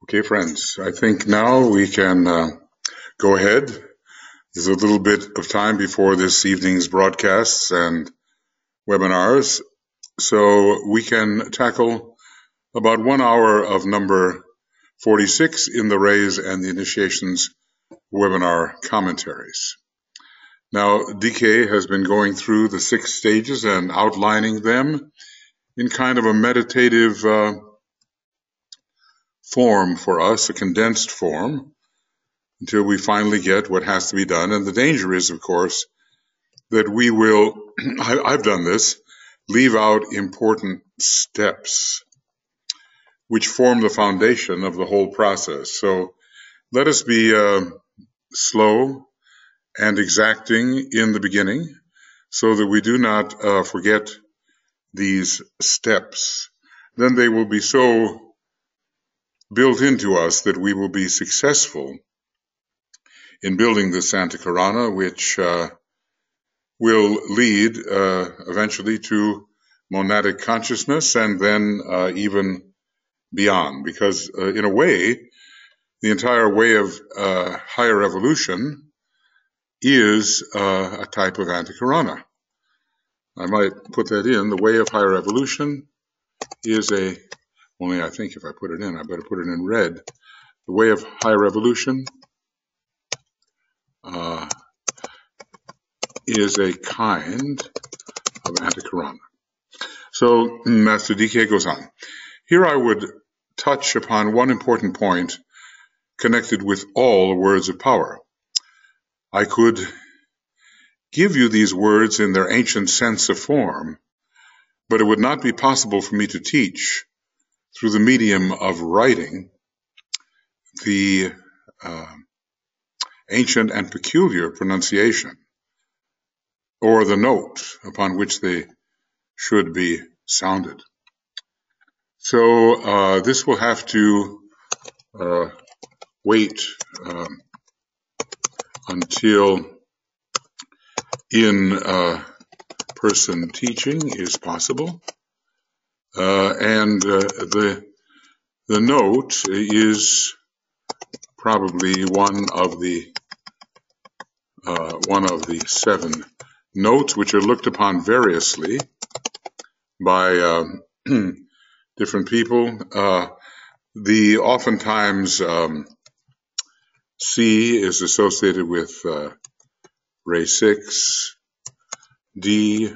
Okay, friends, I think now we can go ahead. There's a little bit of time before this evening's broadcasts and webinars, so we can tackle about 1 hour of number 46 in the Rays and the Initiations webinar commentaries. Now, DK has been going through the 6 stages and outlining them in kind of a meditative form for us, a condensed form, until we finally get what has to be done. And the danger is, of course, that we will, I've done this, leave out important steps which form the foundation of the whole process. So let us be slow and exacting in the beginning so that we do not forget these steps. Then they will be so built into us that we will be successful in building the Santa Karana, which will lead eventually to monadic consciousness and then even beyond. Because in a way, the entire way of higher evolution is a type of Antakarana. I might put that in. The way of higher evolution is only I think if I put it in, I better put it in red. The way of higher evolution is a kind of Antakarana. So Master DK goes on. Here I would touch upon one important point connected with all the words of power. I could give you these words in their ancient sense of form, but it would not be possible for me to teach through the medium of writing the ancient and peculiar pronunciation or the note upon which they should be sounded. So this will have to wait until in-person teaching is possible. And the note is probably one of the 7 notes which are looked upon variously by different people. The oftentimes C is associated with Ray 6, D,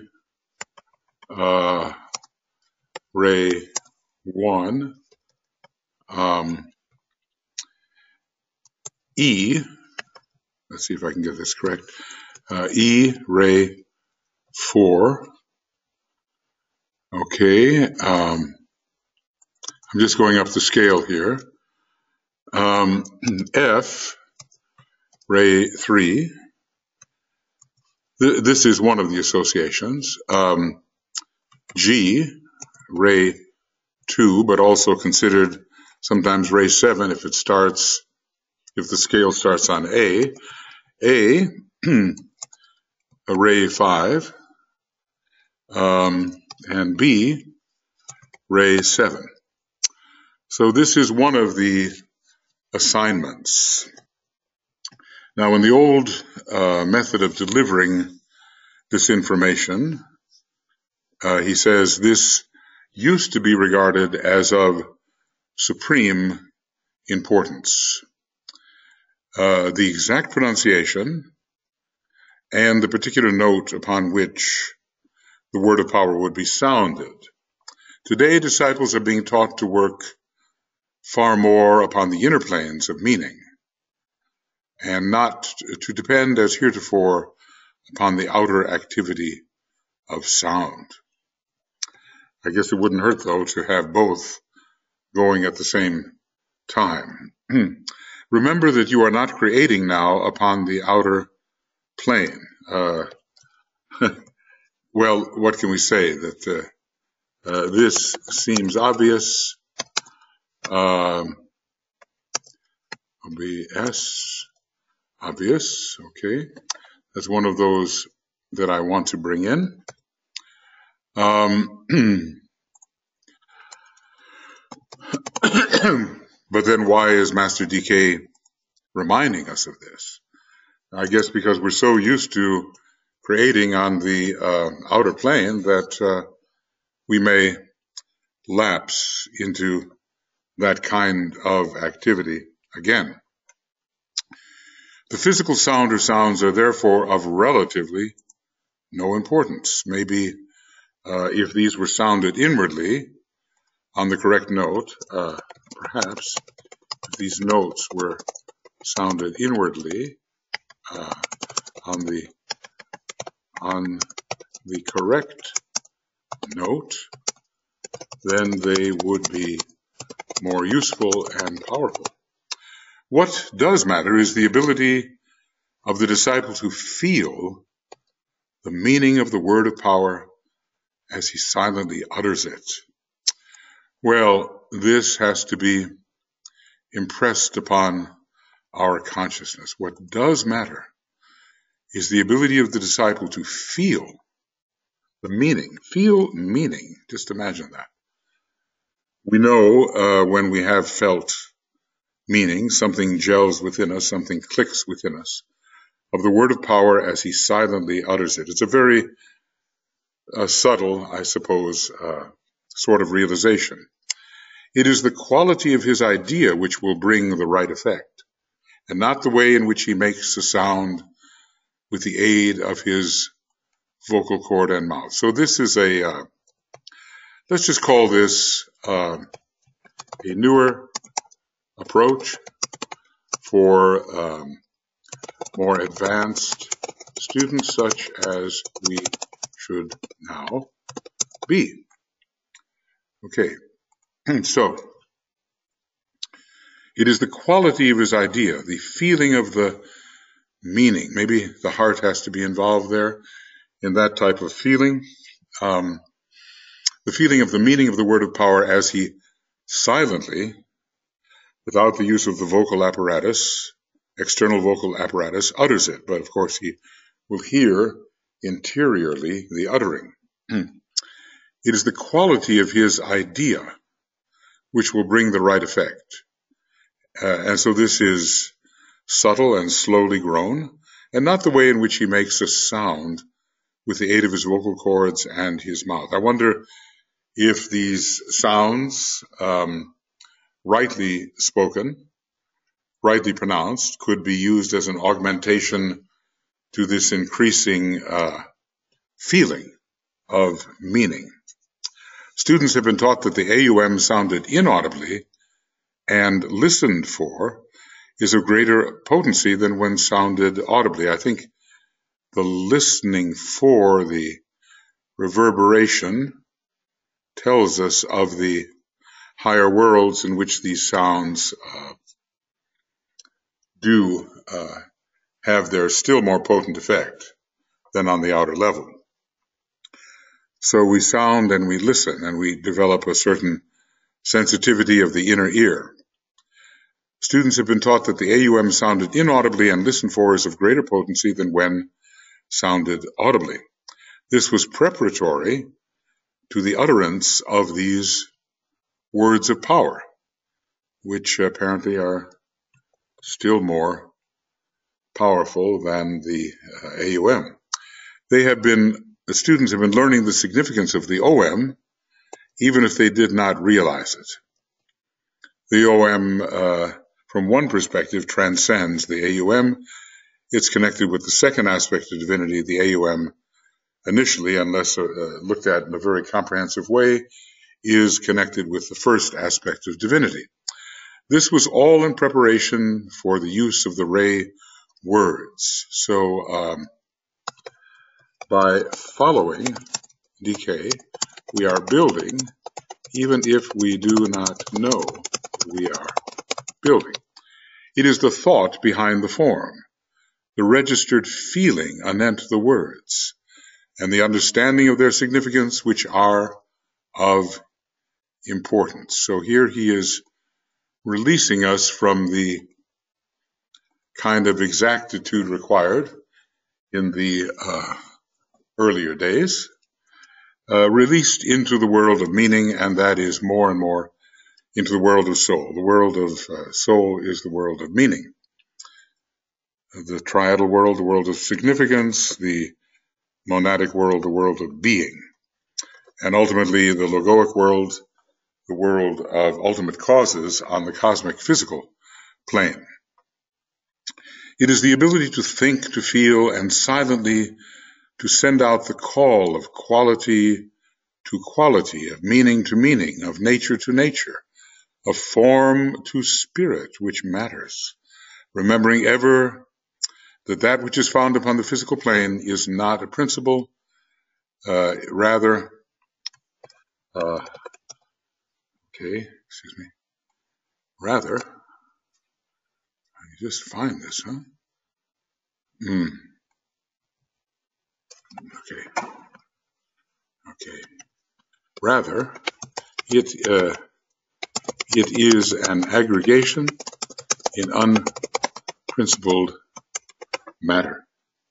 Ray 1, E, let's see if I can get this correct, E, Ray 4, okay, I'm just going up the scale here, F, Ray 3, this is one of the associations, G, Ray 2, but also considered sometimes Ray 7 if the scale starts on A, a Ray 5, and B, Ray 7. So this is one of the assignments. Now, in the old method of delivering this information, he says this used to be regarded as of supreme importance. The exact pronunciation and the particular note upon which the word of power would be sounded. Today, disciples are being taught to work far more upon the inner planes of meaning and not to depend as heretofore upon the outer activity of sound. I guess it wouldn't hurt, though, to have both going at the same time. Remember that you are not creating now upon the outer plane. Well, what can we say? That this seems obvious. OBS, obvious, okay. That's one of those that I want to bring in. But then why is Master DK reminding us of this? I guess because we're so used to creating on the outer plane that we may lapse into that kind of activity again. The physical sound or sounds are therefore of relatively no importance. Maybe if these were sounded inwardly on the correct note, perhaps if these notes were sounded inwardly on the correct note, then they would be more useful and powerful. What does matter is the ability of the disciple to feel the meaning of the word of power as he silently utters it. Well, this has to be impressed upon our consciousness. What does matter is the ability of the disciple to feel the meaning. Feel meaning. Just imagine that. We know when we have felt meaning, something gels within us, something clicks within us, of the word of power as he silently utters it. It's a very subtle, I suppose, sort of realization. It is the quality of his idea which will bring the right effect, and not the way in which he makes the sound with the aid of his vocal cord and mouth. So this is let's just call this a newer approach for more advanced students, such as we should now be. Okay, so it is the quality of his idea, the feeling of the meaning. Maybe the heart has to be involved there in that type of feeling. The feeling of the meaning of the word of power as he silently, without the use of the vocal apparatus, external vocal apparatus, utters it. But of course he will hear interiorly the uttering. It is the quality of his idea which will bring the right effect. And so this is subtle and slowly grown, and not the way in which he makes a sound with the aid of his vocal cords and his mouth. I wonder if these sounds, rightly spoken, rightly pronounced, could be used as an augmentation to this increasing feeling of meaning. Students have been taught that the AUM sounded inaudibly and listened for is of greater potency than when sounded audibly. I think the listening for, the reverberation, tells us of the higher worlds in which these sounds do have their still more potent effect than on the outer level. So we sound and we listen, and we develop a certain sensitivity of the inner ear. Students have been taught that the AUM sounded inaudibly and listened for is of greater potency than when sounded audibly. This was preparatory to the utterance of these words of power, which apparently are still more powerful than the AUM. The students have been learning the significance of the OM, even if they did not realize it. The OM, from one perspective, transcends the AUM. It's connected with the second aspect of divinity, the AUM initially, unless looked at in a very comprehensive way, is connected with the first aspect of divinity. This was all in preparation for the use of the Ray words. So by following DK, we are building, even if we do not know we are building. It is the thought behind the form, the registered feeling anent the words, and the understanding of their significance, which are of importance. So here he is releasing us from the kind of exactitude required in the earlier days, released into the world of meaning, and that is more and more into the world of soul. The world of soul is the world of meaning. The triadal world, the world of significance, the monadic world, the world of being, and ultimately the logoic world, the world of ultimate causes on the cosmic physical plane. It is the ability to think, to feel, and silently to send out the call of quality to quality, of meaning to meaning, of nature to nature, of form to spirit, which matters, remembering ever that that which is found upon the physical plane is not a principle, rather, rather, I just find this, huh? Okay. Rather, it is an aggregation in unprincipled matter.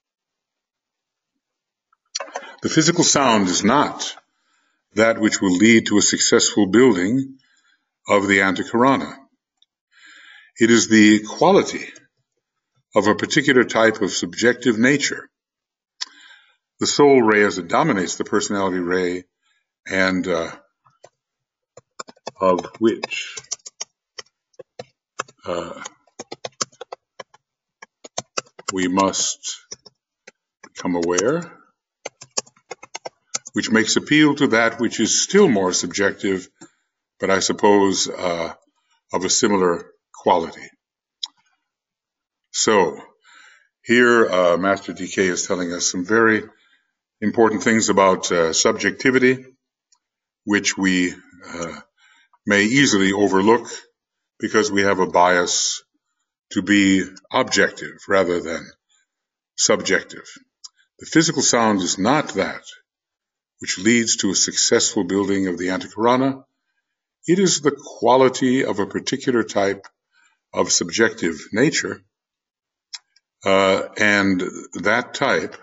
The physical sound is not that which will lead to a successful building of the Antakarana. It is the quality of a particular type of subjective nature. The soul ray as it dominates the personality ray, and of which we must become aware, which makes appeal to that which is still more subjective, but I suppose of a similar quality. So here Master DK is telling us some very important things about subjectivity, which we may easily overlook because we have a bias to be objective rather than subjective. The physical sound is not that which leads to a successful building of the Antakarana. It is the quality of a particular type of subjective nature, and that type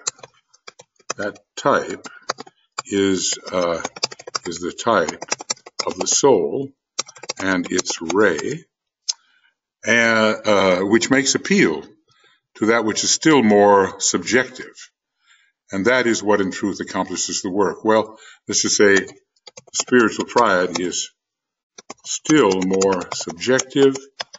is the type of the soul and its ray, which makes appeal to that which is still more subjective. And that is what in truth accomplishes the work. Well, let's just say the spiritual triad is still more subjective,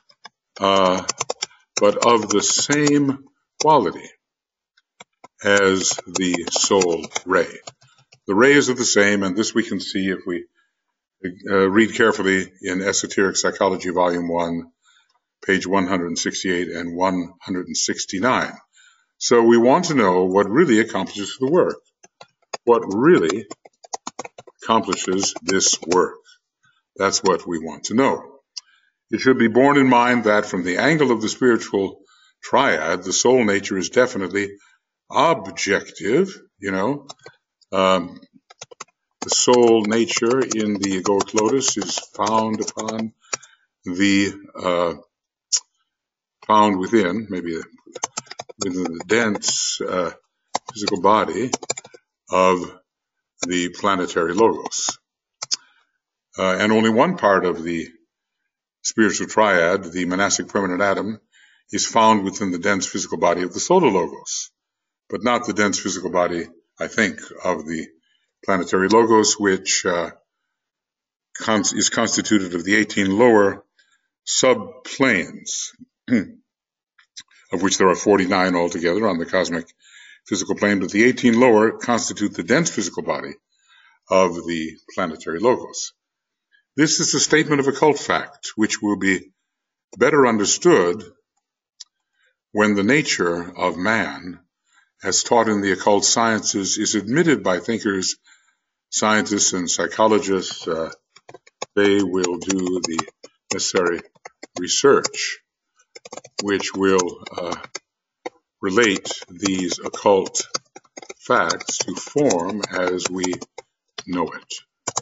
but of the same quality as the soul ray. The rays are the same, and this we can see if we read carefully in Esoteric Psychology, Volume 1, page 168 and 169. So we want to know what really accomplishes the work. What really accomplishes this work? That's what we want to know. It should be borne in mind that from the angle of the spiritual triad, the soul nature is definitely objective, The soul nature in the egoic lotus is found within, maybe within the dense physical body of the planetary logos. And only one part of the spiritual triad, the monastic permanent atom, is found within the dense physical body of the solar logos, but not the dense physical body, I think, of the planetary logos, which is constituted of the 18 lower subplanes, of which there are 49 altogether on the cosmic physical plane, but the 18 lower constitute the dense physical body of the planetary logos. This is a statement of occult fact, which will be better understood when the nature of man, as taught in the occult sciences, is admitted by thinkers, scientists, and psychologists. They will do the necessary research, which will relate these occult facts to form as we know it.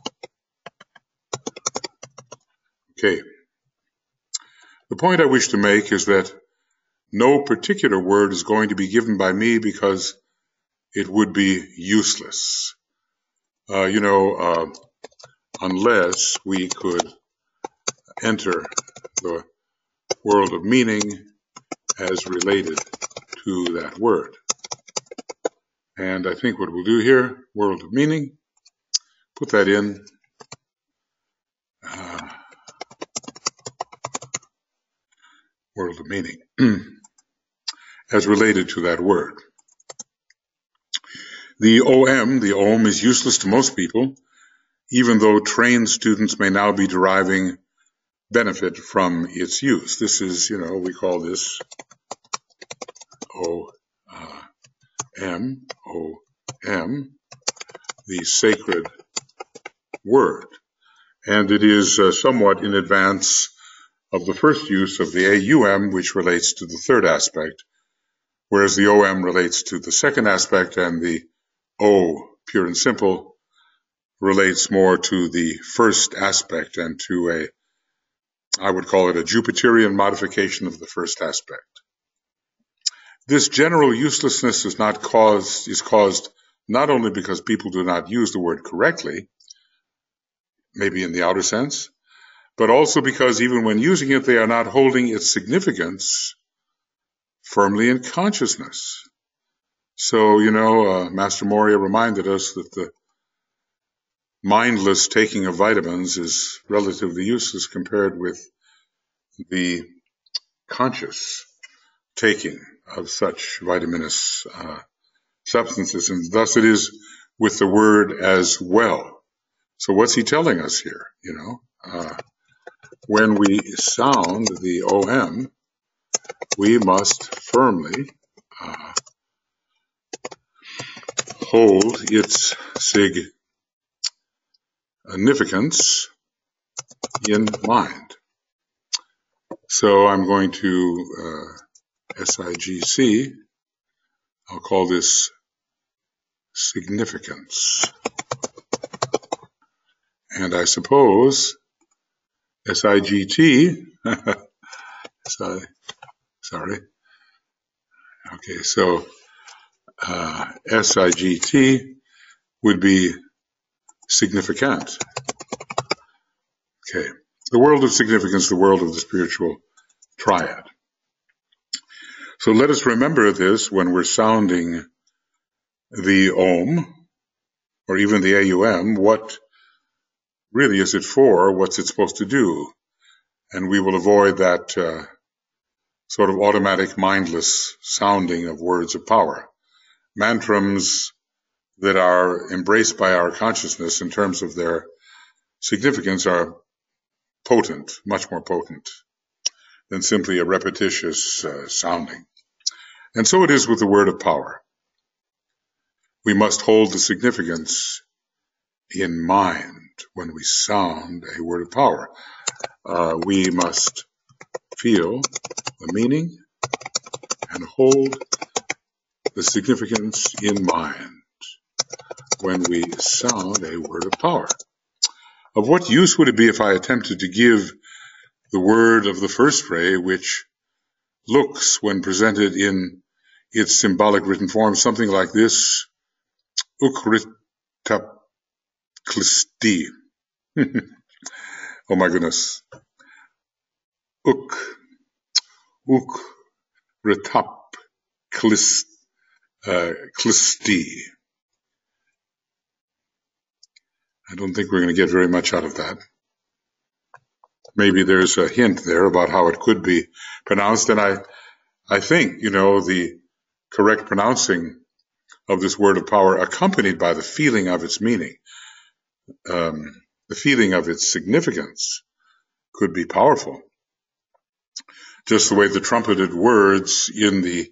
Okay. The point I wish to make is that no particular word is going to be given by me because it would be useless. Unless we could enter the world of meaning as related to that word. And I think what we'll do here, world of meaning, put that in world of meaning as related to that word. The OM is useless to most people, even though trained students may now be deriving benefit from its use. This is, we call this OM, the sacred word. And it is somewhat in advance of the first use of the AUM, which relates to the third aspect, whereas the OM relates to the second aspect, and the O, pure and simple, relates more to the first aspect and to I would call it a Jupiterian modification of the first aspect. This general uselessness is caused not only because people do not use the word correctly, maybe in the outer sense, but also because even when using it, they are not holding its significance firmly in consciousness. So, Master Moria reminded us that the mindless taking of vitamins is relatively useless compared with the conscious taking of such vitaminous substances, and thus it is with the word as well. So what's he telling us here? When we sound the OM, we must firmly hold its significance in mind. So I'm going to SIGC, I'll call this significance. And I suppose SIGT, sorry. Okay, so SIGT would be significant. Okay, the world of significance, the world of the spiritual triad. So let us remember this when we're sounding the OM, or even the AUM. What really is it for? What's it supposed to do? And we will avoid that sort of automatic, mindless sounding of words of power. Mantrams that are embraced by our consciousness in terms of their significance are potent, much more potent than simply a repetitious sounding. And so it is with the word of power. We must hold the significance in mind when we sound a word of power. We must feel the meaning and hold the significance in mind when we sound a word of power. Of what use would it be if I attempted to give the word of the first ray, which looks, when presented in its symbolic written form, something like this: Ukritapklisti. Oh my goodness. Ukritapklisti. I don't think we're going to get very much out of that. Maybe there's a hint there about how it could be pronounced, and I think, the correct pronouncing of this word of power, accompanied by the feeling of its meaning, the feeling of its significance, could be powerful. Just the way the trumpeted words in the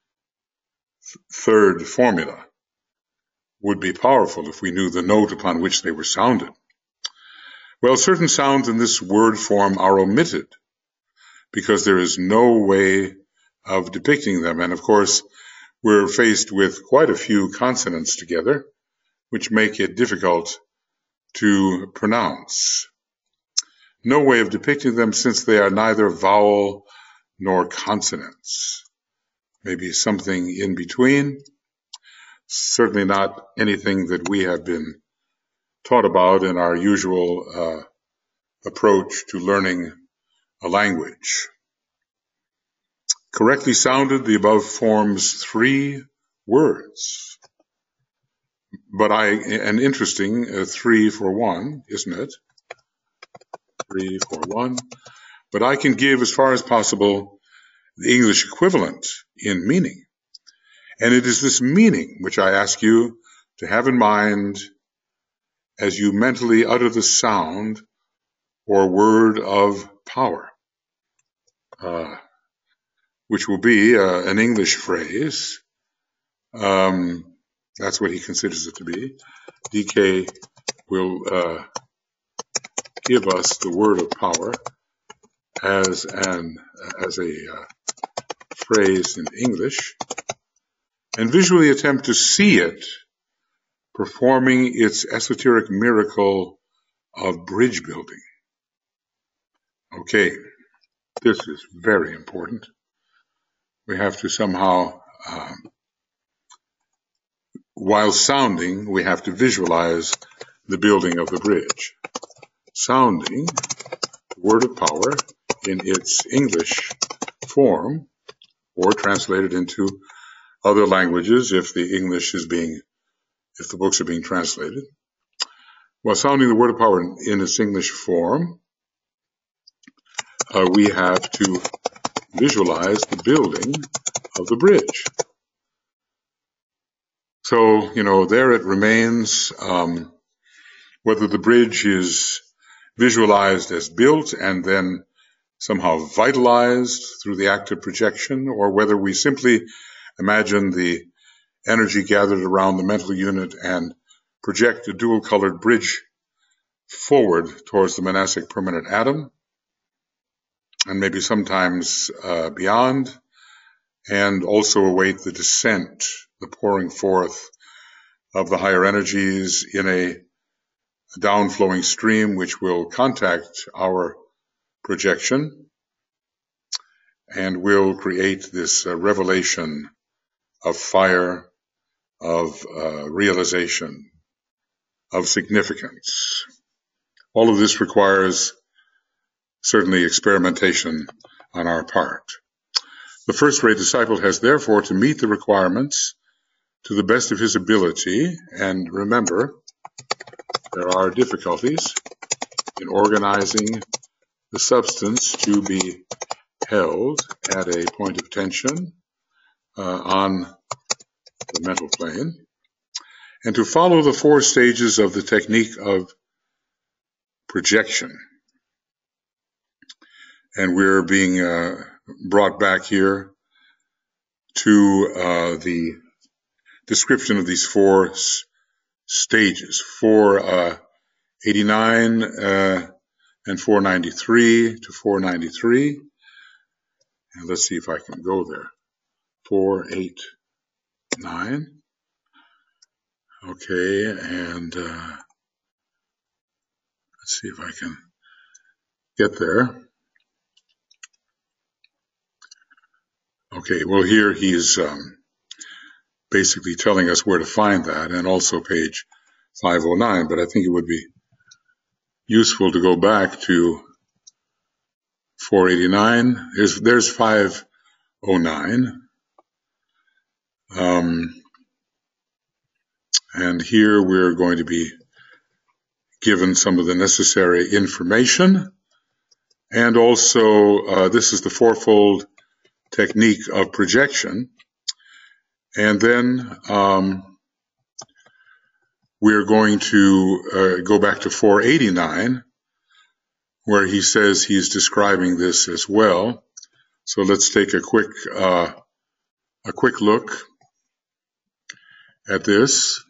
third formula would be powerful if we knew the note upon which they were sounded. Well, certain sounds in this word form are omitted because there is no way of depicting them. And of course, we're faced with quite a few consonants together, which make it difficult to pronounce. No way of depicting them, since they are neither vowel nor consonants. Maybe something in between. Certainly not anything that we have been taught about in our usual approach to learning a language. Correctly sounded, the above forms 3 words. But an interesting 3 for 1, isn't it? 3 for 1. But I can give, as far as possible, the English equivalent in meaning. And it is this meaning which I ask you to have in mind as you mentally utter the sound or word of power, which will be an English phrase. That's what he considers it to be. DK will give us the word of power as a phrase in English, and visually attempt to see it performing its esoteric miracle of bridge building. Okay, this is very important. We have to somehow, while sounding, we have to visualize the building of the bridge. Sounding the word of power in its English form, or translated into other languages if the books are being translated. While sounding the word of power in its English form, we have to visualize the building of the bridge. So, there it remains, whether the bridge is visualized as built and then somehow vitalized through the act of projection, or whether we simply imagine the energy gathered around the mental unit and project a dual-colored bridge forward towards the monastic permanent atom, and maybe sometimes beyond, and also await the descent, the pouring forth of the higher energies in a downflowing stream which will contact our projection and will create this revelation of fire, of realization, of significance. All of this requires certainly experimentation on our part. The first-rate disciple has therefore to meet the requirements to the best of his ability, and remember, there are difficulties in organizing the substance to be held at a point of tension on the mental plane, and to follow the 4 stages of the technique of projection. And we're being brought back here to the description of these 4 stages, 489 and 493 to 493. And let's see if I can go there. 489. Okay, and let's see if I can get there. Okay, well, here he's basically telling us where to find that, and also page 509, but I think it would be useful to go back to 489. There's 509. And here we're going to be given some of the necessary information, and also this is the 4-fold technique of projection. And then we're going to go back to 489, where he says he's describing this as well. So let's take a quick look at this.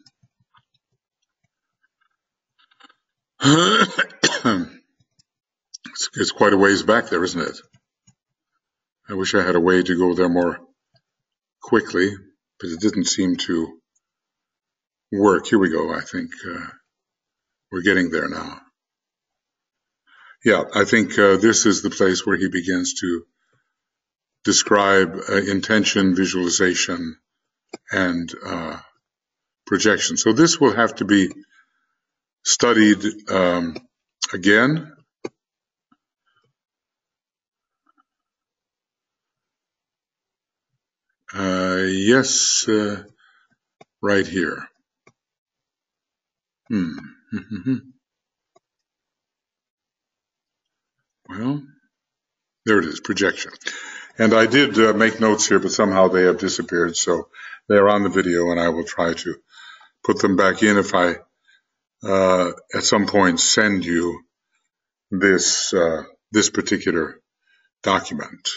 It's quite a ways back there, isn't it? I wish I had a way to go there more quickly, but it didn't seem to work. Here we go. I think we're getting there now. Yeah, I think this is the place where he begins to describe intention, visualization, and projection. So this will have to be studied again Yes, right here. Well, there it is, projection. And I did make notes here, but somehow they have disappeared, so they're on the video, and I will try to put them back in if I, at some point, send you this particular document.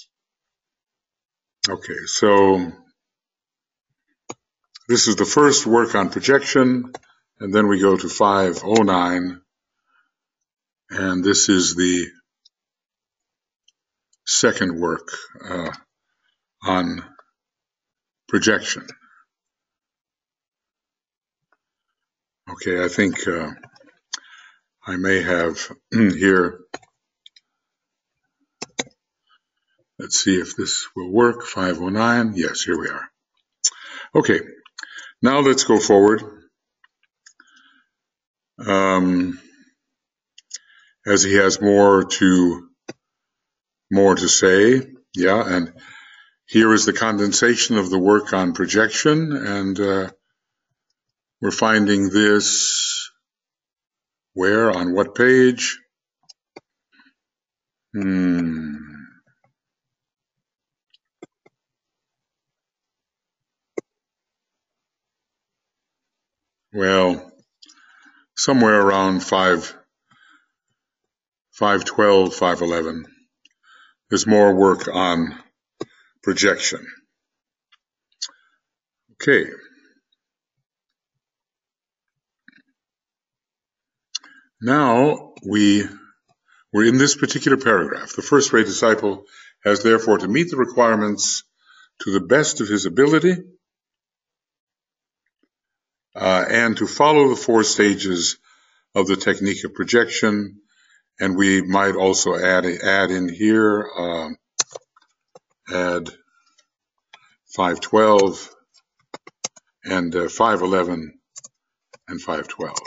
Okay, so this is the first work on projection, and then we go to 509, and this is the second work on projection. Okay, I think I may have here, let's see if this will work, 509, yes, here we are. Okay, now let's go forward. As he has more to say, yeah, and here is the condensation of the work on projection, and we're finding this where, on what page? Well, somewhere around 512, 511. There's more work on projection. Okay. Now we're in this particular paragraph. The first-rate disciple has therefore to meet the requirements to the best of his ability and to follow the 4 stages of the technique of projection. And we might also add in here, add 512 and 511 and 512.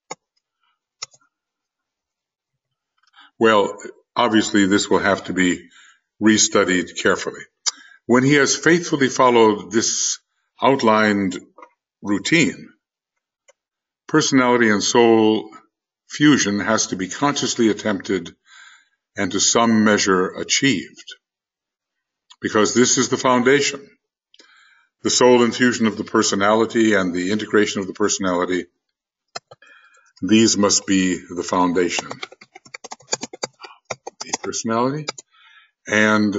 Well, obviously this will have to be restudied carefully. When he has faithfully followed this outlined routine, personality and soul fusion has to be consciously attempted and to some measure achieved, because this is the foundation. The soul infusion of the personality and the integration of the personality, these must be the foundation. The personality and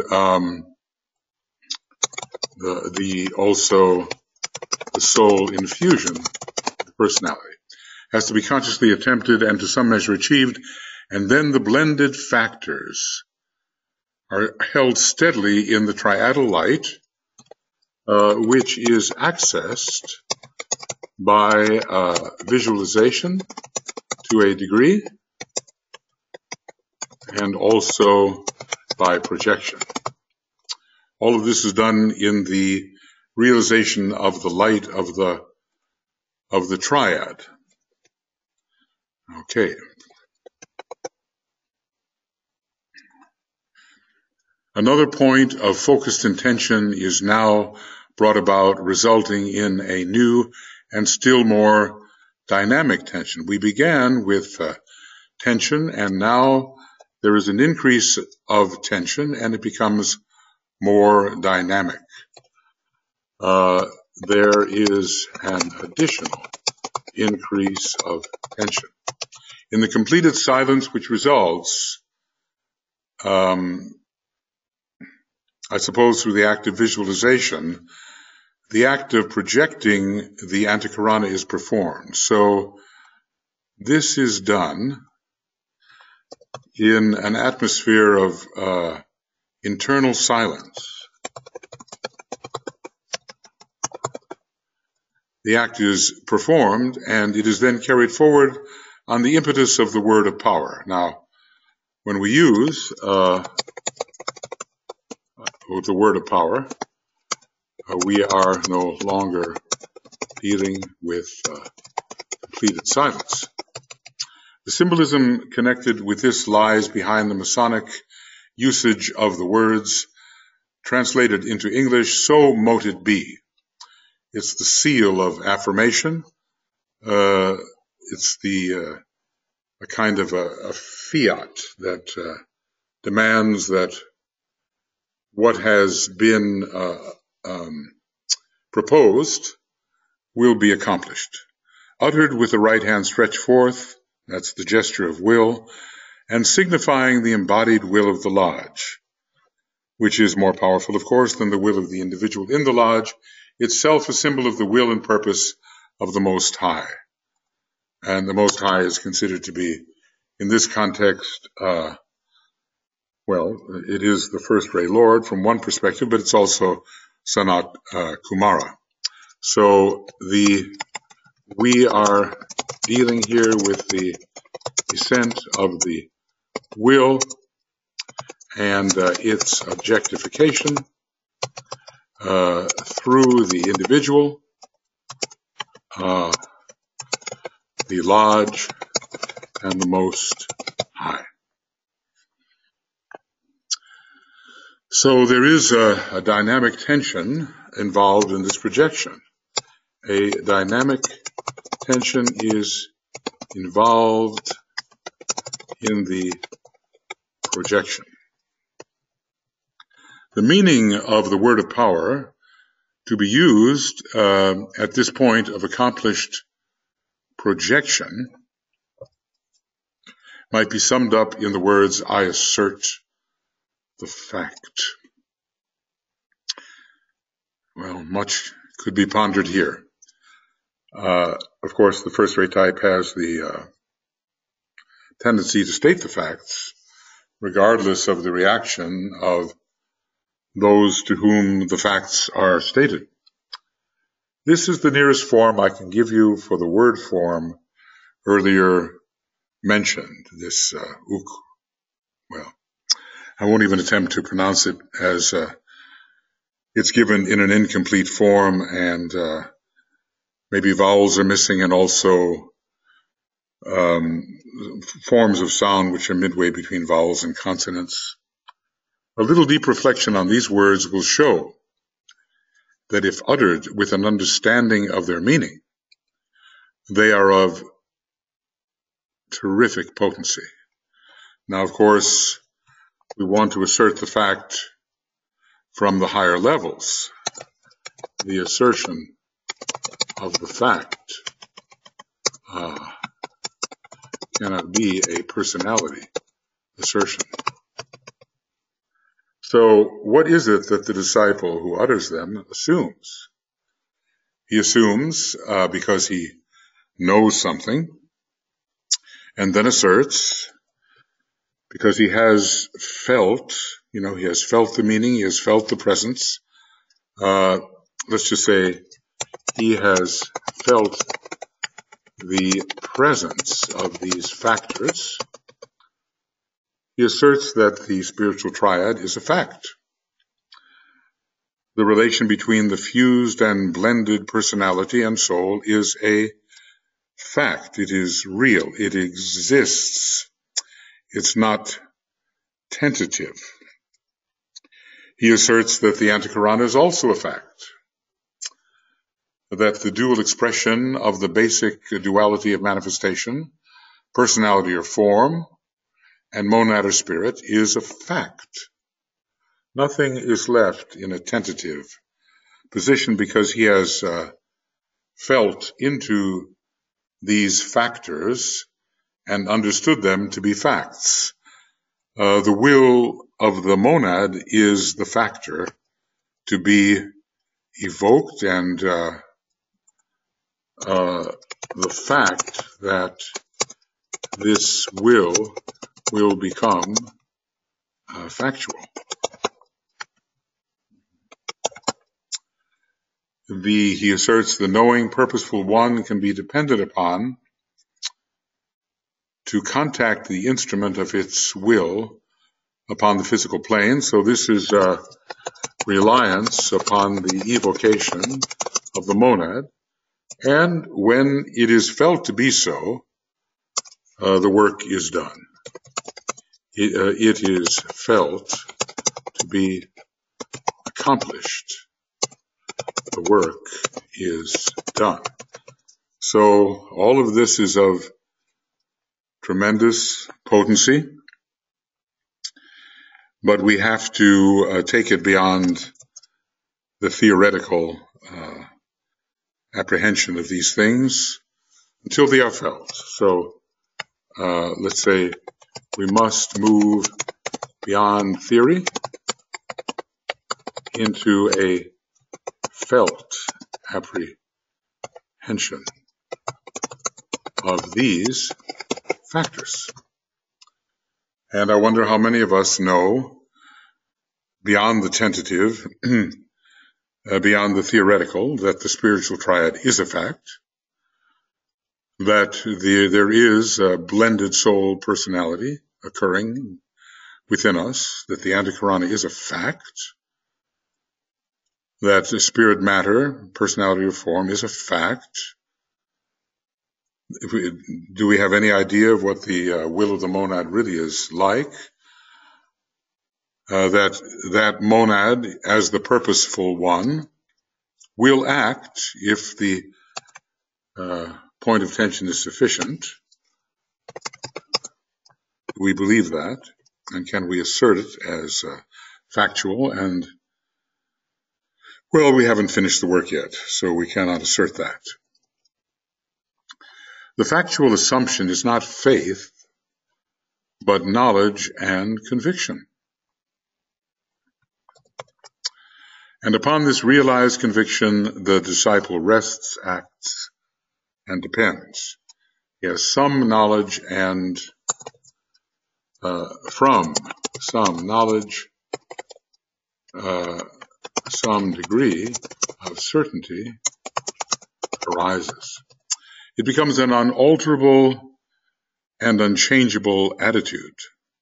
also the soul infusion, the personality, has to be consciously attempted and to some measure achieved, and then the blended factors are held steadily in the triadal light, which is accessed by visualization to a degree, and also by projection. All of this is done in the realization of the light of the triad. Okay. Another point of focused intention is now brought about, resulting in a new and still more dynamic tension. We began with tension, and now there is an increase of tension, and it becomes more dynamic. There is an additional increase of tension. In the completed silence which results, I suppose through the act of visualization, the act of projecting the antikarana is performed. So this is done in an atmosphere of internal silence. The act is performed, and it is then carried forward on the impetus of the word of power. Now, when we use the word of power, we are no longer dealing with completed silence. The symbolism connected with this lies behind the Masonic usage of the words translated into English, so mote it be. It's the seal of affirmation. It's a kind of a fiat that demands that what has been proposed will be accomplished. Uttered with the right hand stretched forth, that's the gesture of will, and signifying the embodied will of the lodge, which is more powerful, of course, than the will of the individual in the lodge, itself a symbol of the will and purpose of the Most High. And the Most High is considered to be, in this context, it is the first ray Lord from one perspective, but it's also Sanat Kumara. So we are dealing here with the descent of the will and its objectification through the individual, the lodge, and the Most High. So there is a dynamic tension involved in this projection. A dynamic tension is involved in the projection. The meaning of the word of power to be used at this point of accomplished projection might be summed up in the words, I assert the fact. Well, much could be pondered here. Of course, the first rate type has the tendency to state the facts, regardless of the reaction of those to whom the facts are stated. This is the nearest form I can give you for the word form earlier mentioned, this uk. Well, I won't even attempt to pronounce it as it's given in an incomplete form, and maybe vowels are missing, and also forms of sound which are midway between vowels and consonants. A little deep reflection on these words will show that if uttered with an understanding of their meaning, they are of terrific potency. Now, of course, we want to assert the fact from the higher levels. The assertion of the fact cannot be a personality assertion. So what is it that the disciple who utters them assumes? He assumes because he knows something, and then asserts because he has felt, he has felt the meaning, he has felt the presence. Let's just say he has felt the presence of these factors. He asserts that the spiritual triad is a fact. The relation between the fused and blended personality and soul is a fact. It is real. It exists. It's not tentative. He asserts that the Antikarana is also a fact, that the dual expression of the basic duality of manifestation, personality or form, and monad or spirit is a fact. Nothing is left in a tentative position because he has felt into these factors and understood them to be facts. The will of the monad is the factor to be evoked, and the fact that this will become factual. He asserts the knowing, purposeful one can be depended upon to contact the instrument of its will upon the physical plane. So this is reliance upon the evocation of the monad. And when it is felt to be so, the work is done. It is felt to be accomplished. The work is done. So all of this is of tremendous potency, but we have to take it beyond the theoretical apprehension of these things until they are felt. So let's say we must move beyond theory into a felt apprehension of these factors. And I wonder how many of us know, beyond the tentative, beyond the theoretical, that the spiritual triad is a fact, that there is a blended soul personality occurring within us, that the Antakarana is a fact, that the spirit matter, personality or form, is a fact. Do we have any idea of what the will of the monad really is like? That monad, as the purposeful one, will act if the point of tension is sufficient. We believe that, and can we assert it as factual? And, well, we haven't finished the work yet, so we cannot assert that. The factual assumption is not faith, but knowledge and conviction. And upon this realized conviction, the disciple rests, acts, and depends. He has some knowledge and from some knowledge, some degree of certainty arises. It becomes an unalterable and unchangeable attitude.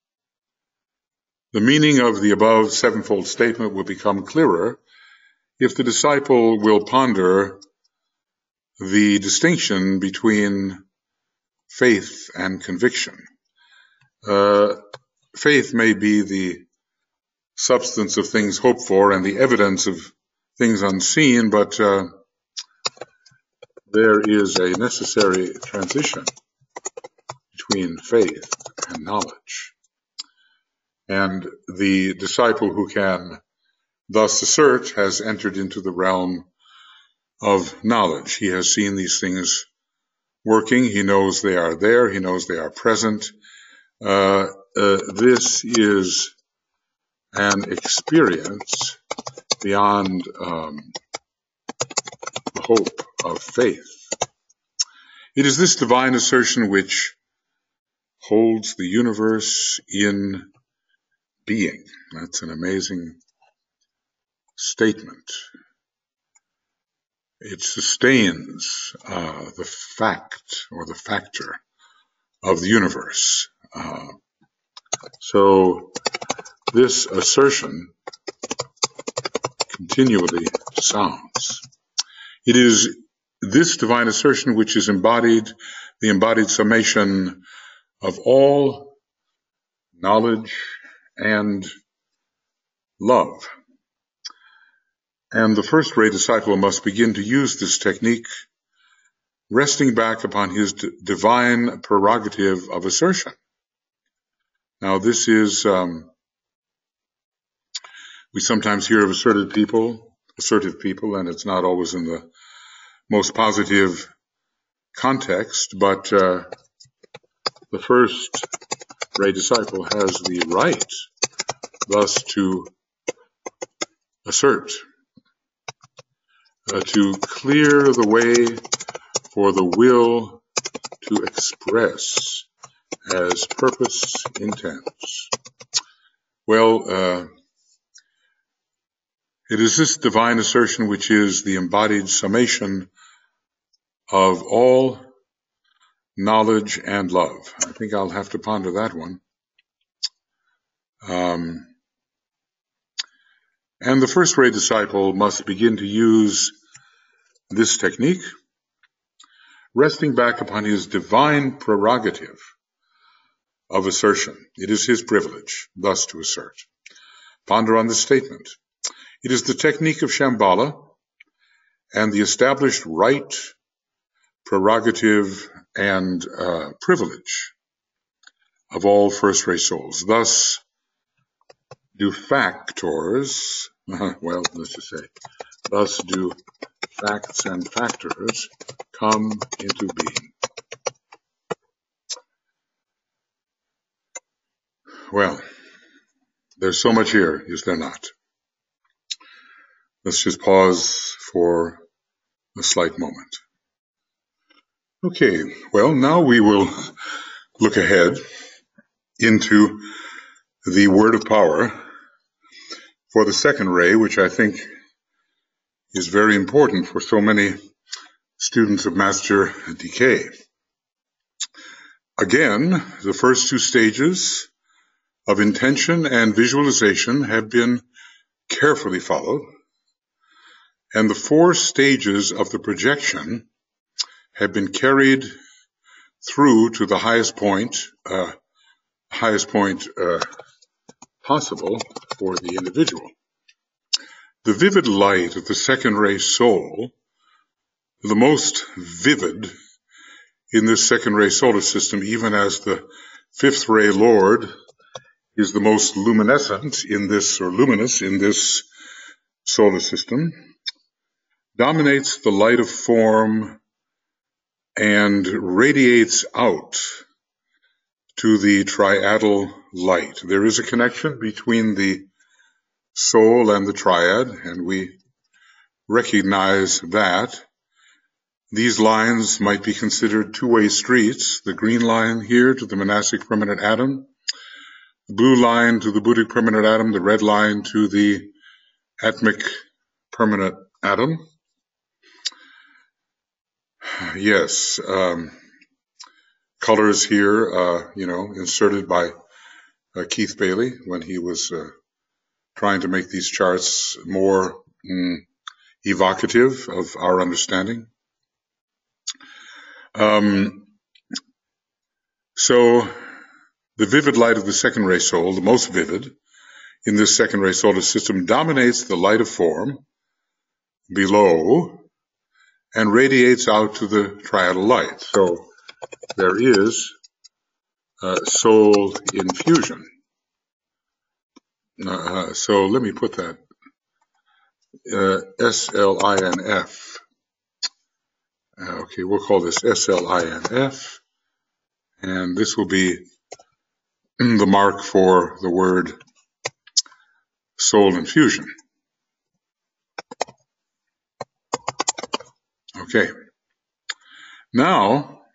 The meaning of the above sevenfold statement will become clearer if the disciple will ponder the distinction between faith and conviction. Faith may be the substance of things hoped for and the evidence of things unseen, but there is a necessary transition between faith and knowledge. And the disciple who can thus assert has entered into the realm of knowledge. He has seen these things working. He knows they are there. He knows they are present. This is an experience beyond the hope of faith. It is this divine assertion which holds the universe in being. That's an amazing statement. It sustains the fact or the factor of the universe. So this assertion continually sounds. It is this divine assertion which is embodied, the embodied summation of all knowledge and love. And the first-rate disciple must begin to use this technique, resting back upon his divine prerogative of assertion. Now, this is, we sometimes hear of assertive people, and it's not always in the most positive context, but the first-rate disciple has the right, thus, to assert, to clear the way for the will to express as purpose intends. Well, it is this divine assertion which is the embodied summation of all knowledge and love. I think I'll have to ponder that one. And the first-rate disciple must begin to use this technique, resting back upon his divine prerogative of assertion. It is his privilege thus to assert. Ponder on this statement. It is the technique of Shambhala and the established right, prerogative, and privilege of all first-ray souls. Thus do factors, well, let's just say, thus do facts and factors come into being. Well, there's so much here, is there not? Let's just pause for a slight moment. Okay, well, now we will look ahead into the word of power for the second ray, which I think is very important for so many students of Master DK. Again, the first two stages of intention and visualization have been carefully followed, and the four stages of the projection have been carried through to the highest point possible for the individual. The vivid light of the second ray soul, the most vivid in this second ray solar system, even as the fifth ray Lord is the most luminescent in this, or luminous in this solar system, dominates the light of form and radiates out to the triadal light. There is a connection between the soul and the triad, and we recognize that. These lines might be considered two-way streets, the green line here to the monastic permanent atom, the blue line to the Buddhic permanent atom, the red line to the atmic permanent atom. Yes, colors here, inserted by Keith Bailey when he was trying to make these charts more evocative of our understanding. So the vivid light of the second ray soul, the most vivid in this second ray solar system, dominates the light of form below and radiates out to the triadal light. So there is soul infusion. So let me put that SLINF. Okay, we'll call this SLINF, and this will be the mark for the word soul infusion. Okay, now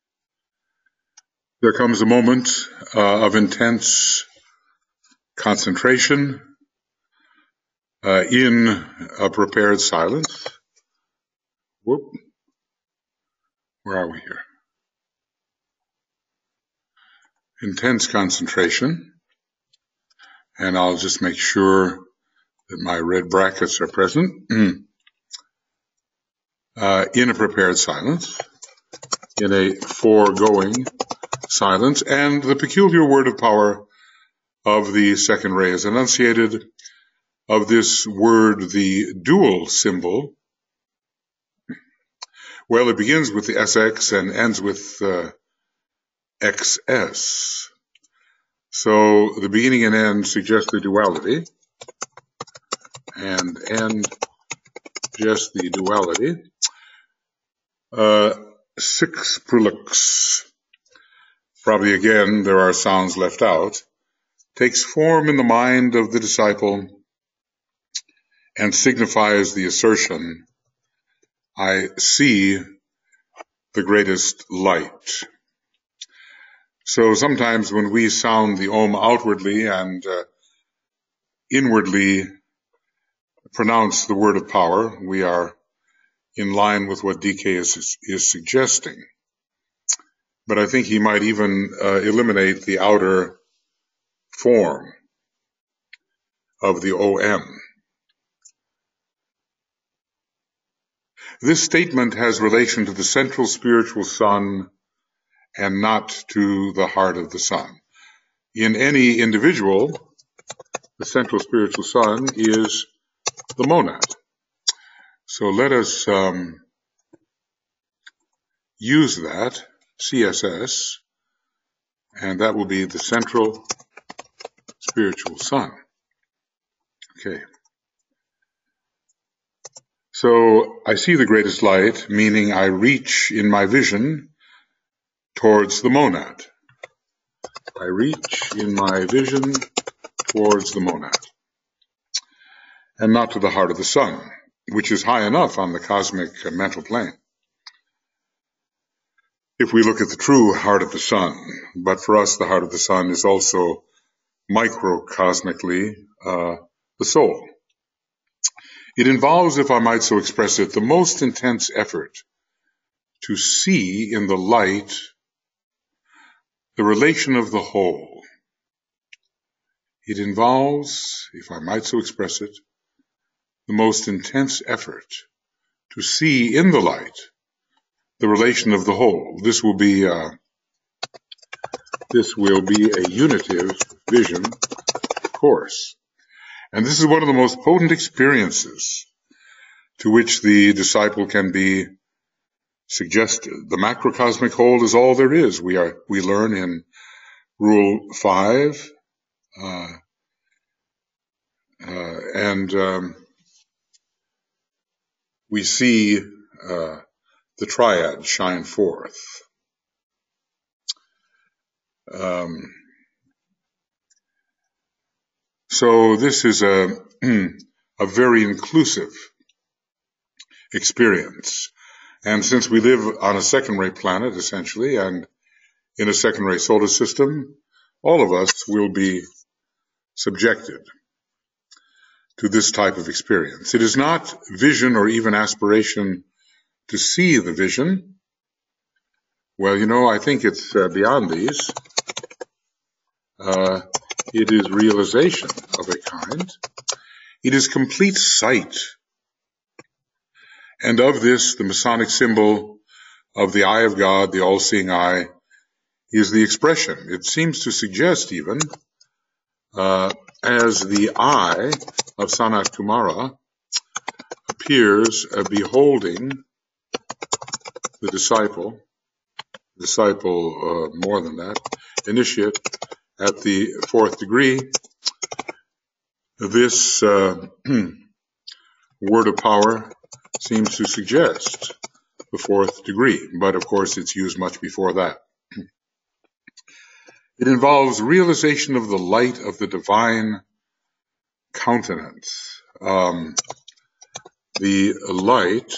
there comes a moment of intense concentration in a prepared silence. Whoop. Where are we here? Intense concentration, and I'll just make sure that my red brackets are present. In a prepared silence, in a foregoing silence, and the peculiar word of power of the second ray is enunciated of this word, the dual symbol. Well, it begins with the SX and ends with XS. So the beginning and end suggest the duality, and end just the duality. Six prolux, probably again there are sounds left out, takes form in the mind of the disciple and signifies the assertion, I see the greatest light. So sometimes when we sound the Om outwardly and inwardly pronounce the word of power, we are in line with what DK is suggesting. But I think he might even eliminate the outer form of the OM. This statement has relation to the central spiritual sun and not to the heart of the sun. In any individual, the central spiritual sun is the monad. So let us use that, CSS, and that will be the central spiritual sun. Okay. So I see the greatest light, meaning I reach in my vision towards the monad. I reach in my vision towards the monad, and not to the heart of the sun, which is high enough on the cosmic mental plane, if we look at the true heart of the sun. But for us, the heart of the sun is also microcosmically the soul. It involves, if I might so express it, the most intense effort to see in the light the relation of the whole. It involves, if I might so express it, the most intense effort to see in the light the relation of the whole. This will be a unitive vision course. And this is one of the most potent experiences to which the disciple can be suggested. The macrocosmic whole is all there is. We learn in Rule 5, and we see the triad shine forth. So this is a very inclusive experience. And since we live on a second-ray planet, essentially, and in a second-ray solar system, all of us will be subjected to this type of experience. It is not vision or even aspiration to see the vision. Well, I think it's beyond these. It is realization of a kind. It is complete sight. And of this, the Masonic symbol of the eye of God, the all-seeing eye, is the expression. It seems to suggest even, as the eye of Sanat Kumara appears beholding the disciple more than that, initiate at the fourth degree, this word of power seems to suggest the fourth degree, but of course it's used much before that. It involves realization of the light of the divine countenance, the light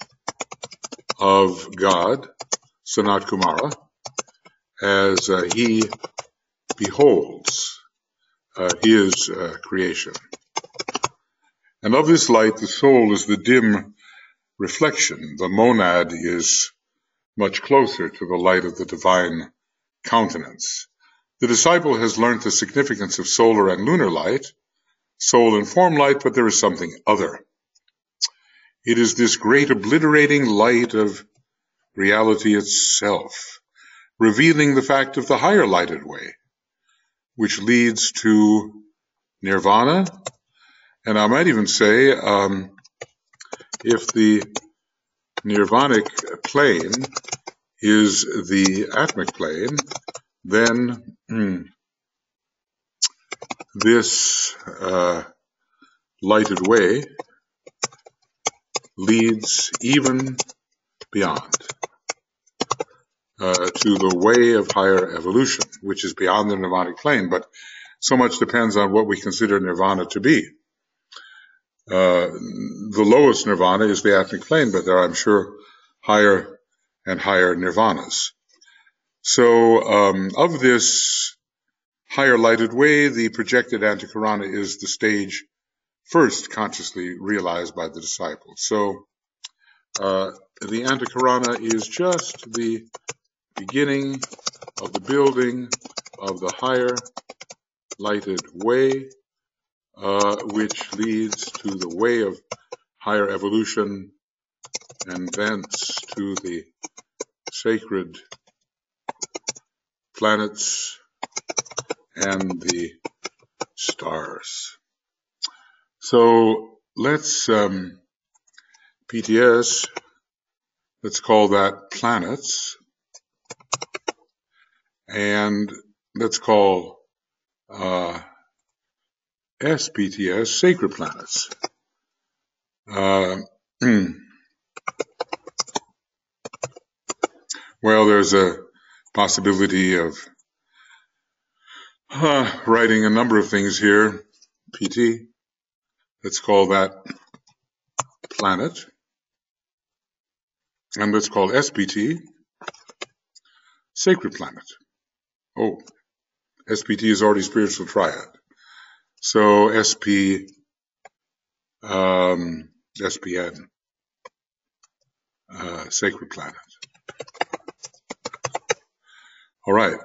of God, Sanat Kumara, as he beholds his creation. And of this light, the soul is the dim reflection. The monad is much closer to the light of the divine countenance. The disciple has learned the significance of solar and lunar light, soul and form light, but there is something other. It is this great obliterating light of reality itself, revealing the fact of the higher lighted way, which leads to nirvana. And I might even say, if the nirvanic plane is the atmic plane, then this lighted way leads even beyond to the way of higher evolution, which is beyond the nirvanic plane. But so much depends on what we consider nirvana to be. The lowest nirvana is the atmic plane, but there are, I'm sure, higher and higher nirvanas. So of this higher lighted way, the projected Antakarana is the stage first consciously realized by the disciple. So the Antakarana is just the beginning of the building of the higher lighted way, which leads to the way of higher evolution, and thence to the sacred planets and the stars. So let's PTS, let's call that planets, and let's call SPTS sacred planets. Well, there's a possibility of writing a number of things here. PT, let's call that planet. And let's call SPT sacred planet. Oh, SPT is already spiritual triad. So SPN, sacred planet. All right.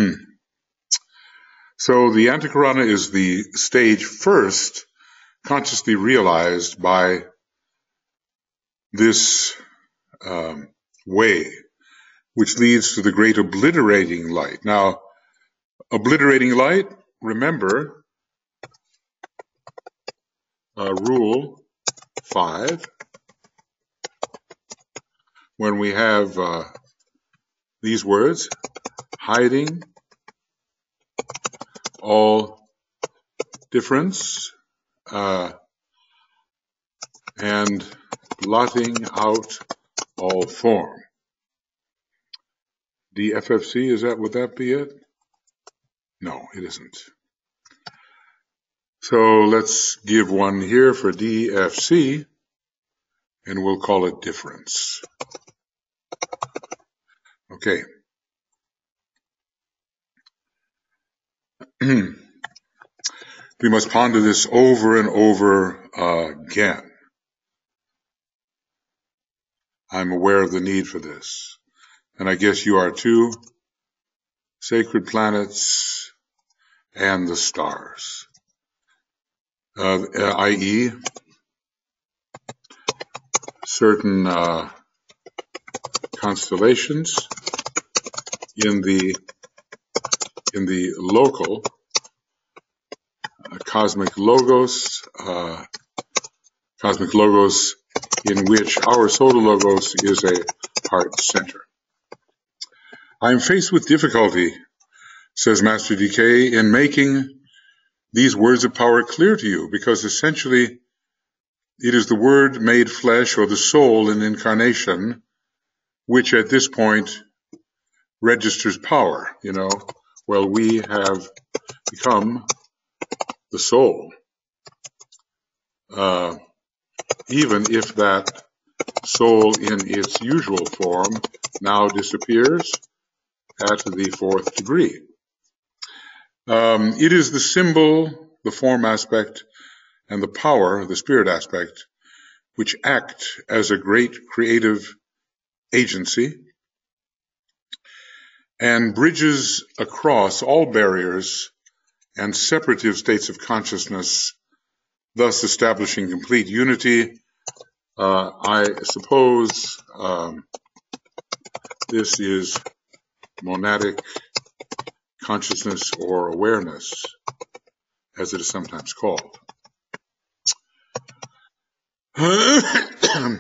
So the Antakarana is the stage first consciously realized by this way, which leads to the great obliterating light. Now, obliterating light, remember, rule 5, when we have these words, hiding all difference and blotting out all form. DFFC, would that be it? No, it isn't. So let's give one here for DFC, and we'll call it difference. Okay. We must ponder this over and over again. I'm aware of the need for this, and I guess you are too. Sacred planets and the stars, i.e., certain constellations in the local cosmic logos in which our solar logos is a heart center. I am faced with difficulty, says Master DK, in making these words of power clear to you, because essentially it is the word made flesh, or the soul in incarnation, which at this point registers power. Well, we have become the soul, even if that soul in its usual form now disappears at the 4th degree. It is the symbol, the form aspect, and the power, the spirit aspect, which act as a great creative agency and bridges across all barriers and separative states of consciousness, thus establishing complete unity. I suppose this is monadic consciousness or awareness, as it is sometimes called. I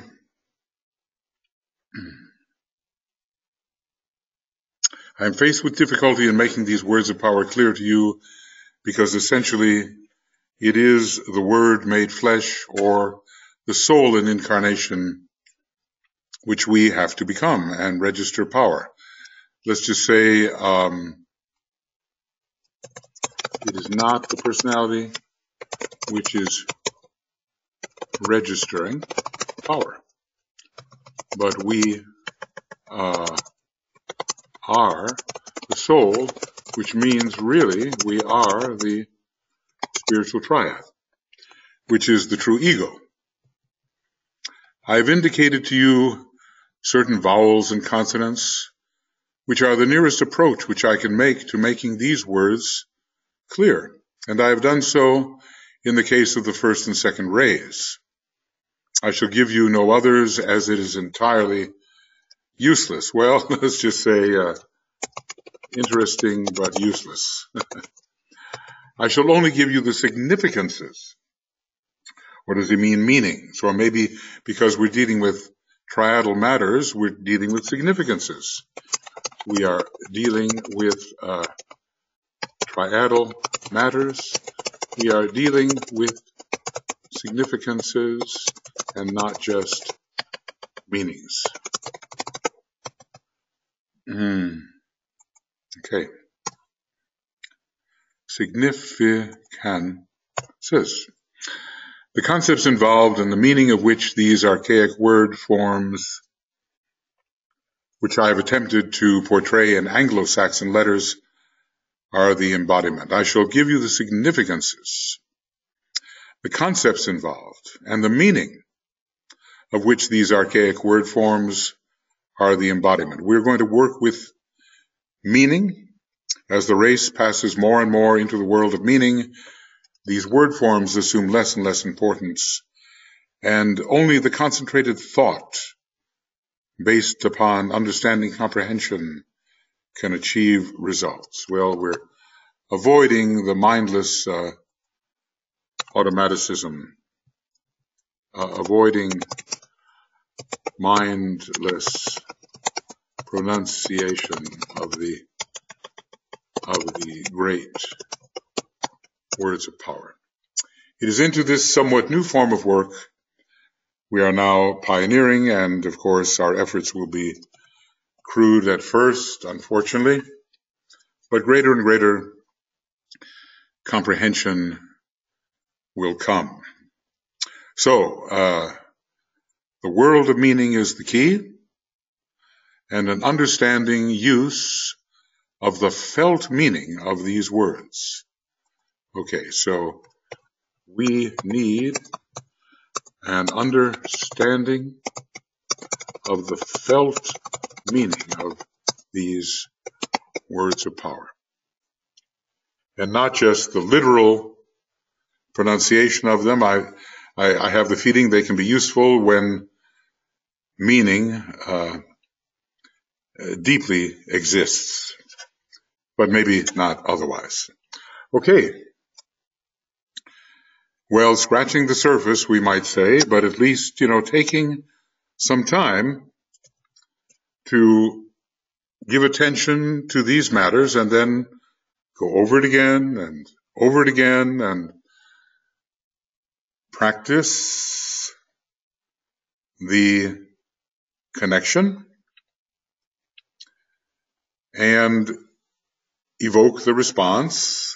am faced with difficulty in making these words of power clear to you, because essentially it is the word made flesh, or the soul in incarnation, which we have to become and register power. Let's just say it is not the personality which is registering power, but we are the soul, which means really we are the spiritual triad, which is the true ego. I have indicated to you certain vowels and consonants, which are the nearest approach which I can make to making these words clear, and I have done so in the case of the first and second rays. I shall give you no others, as it is entirely useless. Well, let's just say interesting but useless. I shall only give you the significances What does he mean, meaning? So maybe because we're dealing with triadal matters, we're dealing with significances. We are dealing with triadal matters. We are dealing with significances and not just meanings. Okay. Significances. The concepts involved and the meaning of which these archaic word forms, which I have attempted to portray in Anglo-Saxon letters, are the embodiment. I shall give you the significances, the concepts involved, and the meaning of which these archaic word forms are the embodiment. We're going to work with meaning. As the race passes more and more into the world of meaning, these word forms assume less and less importance, and only the concentrated thought based upon understanding comprehension can achieve results. Well, we're avoiding the mindless automaticism, avoiding mindless pronunciation of the great words of power. It is into this somewhat new form of work we are now pioneering, and of course our efforts will be crude at first, unfortunately, but greater and greater comprehension will come. So, the world of meaning is the key, and an understanding use of the felt meaning of these words. Okay, so we need an understanding of the felt meaning of these words of power, and not just the literal pronunciation of them. I have the feeling they can be useful when meaning deeply exists, but maybe not otherwise. Okay. Well, scratching the surface, we might say, but at least, taking some time to give attention to these matters and then go over it again and practice the connection and evoke the response,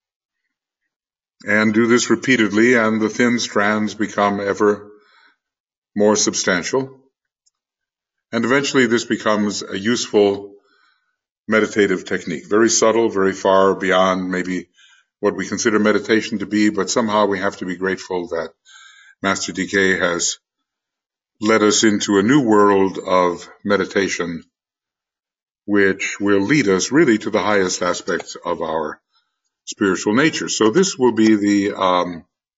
and do this repeatedly, and the thin strands become ever more substantial. And eventually this becomes a useful meditative technique, very subtle, very far beyond maybe what we consider meditation to be, but somehow we have to be grateful that Master DK has led us into a new world of meditation, which will lead us really to the highest aspects of our spiritual nature. So this will be the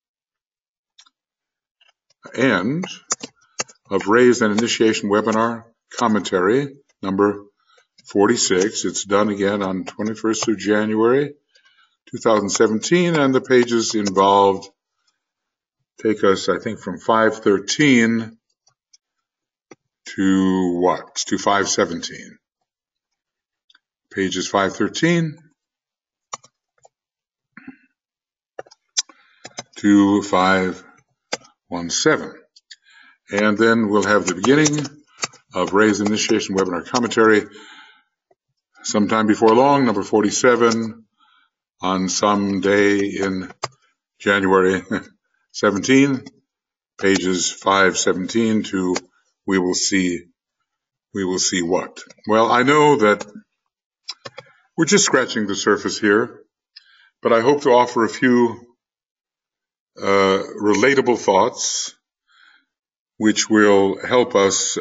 end of Raised and Initiation Webinar Commentary number 46. It's done again on 21st of January 2017, and the pages involved take us, I think, from 513 to what? To 517. Pages 513 to 517. And then we'll have the beginning of Raised Initiation Webinar Commentary sometime before long, number 47, on some day in January 17, pages 517 to we will see what. Well, I know that we're just scratching the surface here, but I hope to offer a few relatable thoughts which will help us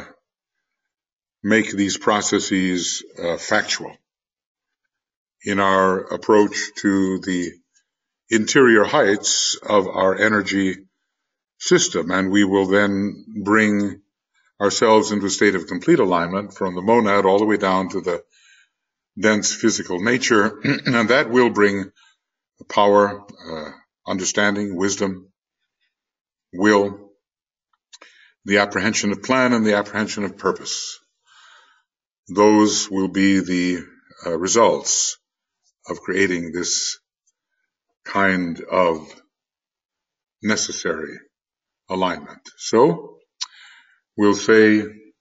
make these processes factual in our approach to the interior heights of our energy system. And we will then bring ourselves into a state of complete alignment from the monad all the way down to the dense physical nature, and that will bring power, understanding, wisdom, will, the apprehension of plan, and the apprehension of purpose. Those will be the results of creating this kind of necessary alignment. So we'll say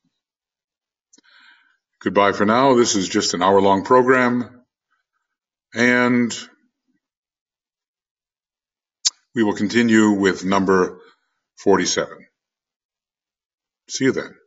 goodbye for now. This is just an hour-long program, and we will continue with number 47. See you then.